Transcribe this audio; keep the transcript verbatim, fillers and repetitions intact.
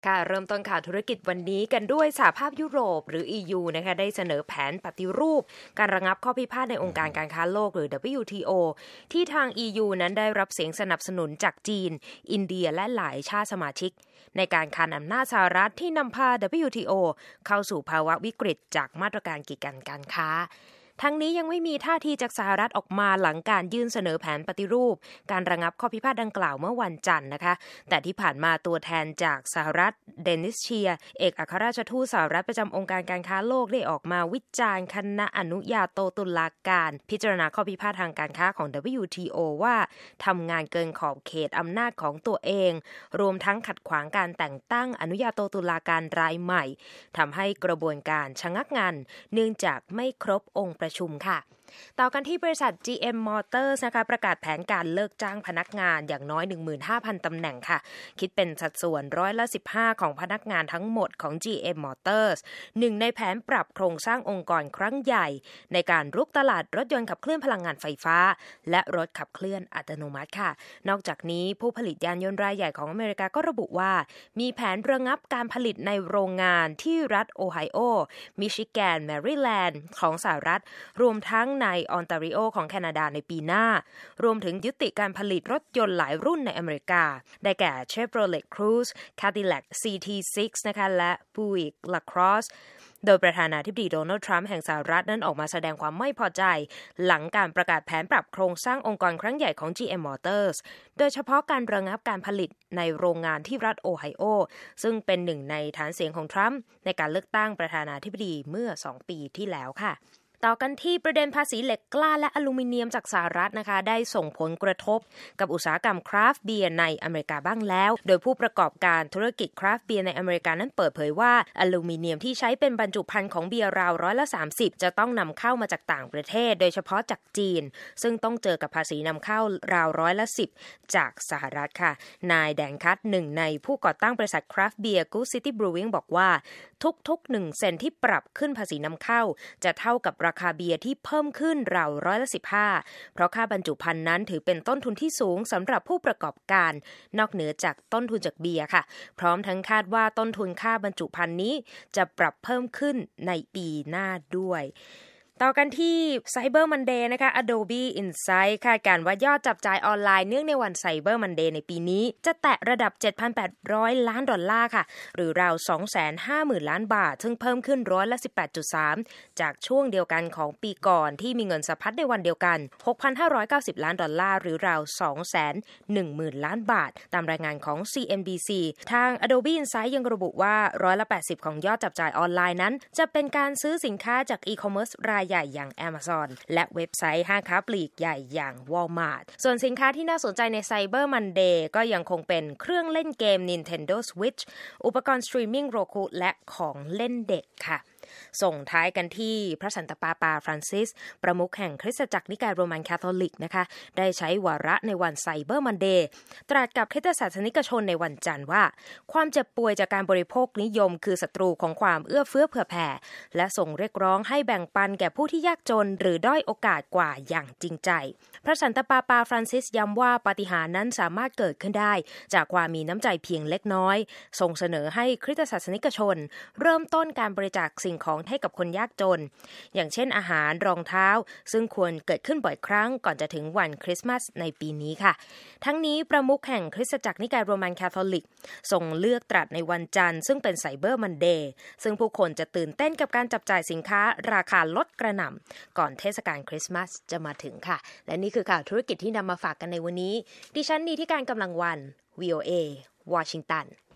ค่ะเริ่มต้นข่าวธุรกิจวันนี้กันด้วยสหภาพยุโรปหรือ อี ยู นะคะได้เสนอแผนปฏิรูปการระงับข้อพิพาทในองค์การการค้าโลกหรือ ดับเบิลยู ที โอ ที่ทาง อี ยู นั้นได้รับเสียงสนับสนุนจากจีนอินเดียและหลายชาติสมาชิกในการคานอำนาจสหรัฐที่นำพา ดับเบิลยู ที โอ เข้าสู่ภาวะวิกฤตจากมาตรการกีดกันการค้าทั้งนี้ยังไม่มีท่าทีจากสหรัฐออกมาหลังการยื่นเสนอแผนปฏิรูปการระงับข้อพิพาทดังกล่าวเมื่อวันจันทร์นะคะแต่ที่ผ่านมาตัวแทนจากสหรัฐเดนิสเชียเอกอัครราชทูตสหรัฐประจำองค์การการค้าโลกได้ออกมาวิจารณ์คณะอนุญาโตตุลาการพิจารณาข้อพิพาททางการค้าของ ดับเบิลยู ที โอ ว่าทำงานเกินขอบเขตอำนาจของตัวเองรวมทั้งขัดขวางการแต่งตั้งอนุญาโตตุลาการรายใหม่ทำให้กระบวนการชะงักงันเนื่องจากไม่ครบองค์ประชุมค่ะต่อกันที่บริษัท จี เอ็ม Motors นะคะประกาศแผนการเลิกจ้างพนักงานอย่างน้อย หนึ่งหมื่นห้าพัน ตำแหน่งค่ะคิดเป็นสัดส่วนร้อยละสิบห้าของพนักงานทั้งหมดของ จี เอ็ม Motors หนึ่งในแผนปรับโครงสร้างองค์กรครั้งใหญ่ในการรุกตลาดรถยนต์ขับเคลื่อนพลังงานไฟฟ้าและรถขับเคลื่อนอัตโนมัติค่ะนอกจากนี้ผู้ผลิตยานยนต์รายใหญ่ของอเมริกาก็ระบุว่ามีแผนระงับการผลิตในโรงงานที่รัฐโอไฮโอมิชิแกนแมริแลนด์ของสหรัฐรวมทั้งในออนตาริโอของแคนาดาในปีหน้ารวมถึงยุติการผลิตรถยนต์หลายรุ่นในอเมริกาได้แก่ Chevrolet Cruze Cadillac ซี ที ซิกซ์ นะคะและ Buick LaCrosseโดยประธานาธิบดีโดนัลด์ทรัมป์แห่งสหรัฐนั้นออกมาแสดงความไม่พอใจหลังการประกาศแผนปรับโครงสร้างองค์กรครั้งใหญ่ของ จี เอ็ม Motors โดยเฉพาะการระงับการผลิตในโรงงานที่รัฐโอไฮโอซึ่งเป็นหนึ่งในฐานเสียงของทรัมป์ในการเลือกตั้งประธานาธิบดีเมื่อสองปีที่แล้วค่ะต่อกันที่ประเด็นภาษีเหล็กกล้าและอลูมิเนียมจากสหรัฐนะคะได้ส่งผลกระทบกับอุตสาหกรรมคราฟต์เบียร์ในอเมริกาบ้างแล้วโดยผู้ประกอบการธุรกิจคราฟต์เบียร์ในอเมริกานั้นเปิดเผยว่าอลูมิเนียมที่ใช้เป็นบรรจุภัณฑ์ของเบียร์ราวร้อยละสามสิบจะต้องนำเข้ามาจากต่างประเทศโดยเฉพาะจากจีนซึ่งต้องเจอกับภาษีนำเข้าราวร้อยละสิบจากสหรัฐค่ะนายแดนคัตหนึ่งในผู้ก่อตั้งบริษัทคราฟต์เบียร์ Good City Brewing บอกว่าทุกๆหนึ่งเซนที่ปรับขึ้นภาษีนำเข้าจะเท่ากับราคาเบียร์ที่เพิ่มขึ้นราวร้อยละสิบห้าเพราะค่าบรรจุภัณฑ์นั้นถือเป็นต้นทุนที่สูงสำหรับผู้ประกอบการนอกเหนือจากต้นทุนจากเบียร์ค่ะพร้อมทั้งคาดว่าต้นทุนค่าบรรจุภัณฑ์นี้จะปรับเพิ่มขึ้นในปีหน้าด้วยต่อกันที่ Cyber Monday นะคะ Adobe Insight คาดการณ์ว่ายอดจับจ่ายออนไลน์เนื่องในวัน Cyber Monday ในปีนี้จะแตะระดับ เจ็ดพันแปดร้อย ล้านดอลลาร์ค่ะหรือราว สองแสนห้าหมื่น ล้านบาทซึ่งเพิ่มขึ้นร้อยละ สิบแปดจุดสาม จากช่วงเดียวกันของปีก่อนที่มีเงินสะพัดในวันเดียวกัน หกพันห้าร้อยเก้าสิบ ล้านดอลลาร์หรือราว สองแสนหนึ่งหมื่น ล้านบาทตามรายงานของ ซี เอ็น บี ซี ทาง Adobe Insight ยังระบุว่าร้อยละแปดสิบของยอดจับจ่ายออนไลน์นั้นจะเป็นการซื้อสินค้าจากอีคอมเมิร์ซรายใหญ่อย่าง Amazonและเว็บไซต์ห้างค้าปลีกใหญ่อย่าง Walmart ส่วนสินค้าที่น่าสนใจใน Cyber Monday ก็ยังคงเป็นเครื่องเล่นเกม Nintendo Switch อุปกรณ์สตรีมมิ่ง Roku และของเล่นเด็กค่ะส่งท้ายกันที่พระสันตะปาปาฟรานซิสประมุขแห่งคริสตจักรนิกายโรมันคาทอลิกนะคะได้ใช้วาระในวันไซเบอร์มันเดย์ตรัสกับคริสตศาสนิกชนในวันจันทร์ว่าความเจ็บป่วยจากการบริโภคนิยมคือศัตรูของความเอื้อเฟื้อเผื่อแผ่และส่งเรียกร้องให้แบ่งปันแก่ผู้ที่ยากจนหรือด้อยโอกาสกว่าอย่างจริงใจพระสันตะปาปาฟรานซิสย้ำว่าปาฏิหาริย์นั้นสามารถเกิดขึ้นได้จากความมีน้ำใจเพียงเล็กน้อยส่งเสนอให้คริสตศาสนิกชนเริ่มต้นการบริจาคสิ่งของให้กับคนยากจนอย่างเช่นอาหารรองเท้าซึ่งควรเกิดขึ้นบ่อยครั้งก่อนจะถึงวันคริสต์มาสในปีนี้ค่ะทั้งนี้ประมุขแห่งคริสตจักรนิกายโรมันคาทอลิกทรงเลือกตรัสในวันจันทร์ซึ่งเป็นไซเบอร์มันเดย์ซึ่งผู้คนจะตื่นเต้นกับการจับจ่ายสินค้าราคาลดกระหน่ำก่อนเทศกาลคริสต์มาสจะมาถึงค่ะและนี่คือข่าวธุรกิจที่นำมาฝากกันในวันนี้ดิฉันนีที่การกำลังวัน วี โอ เอ วอชิงตัน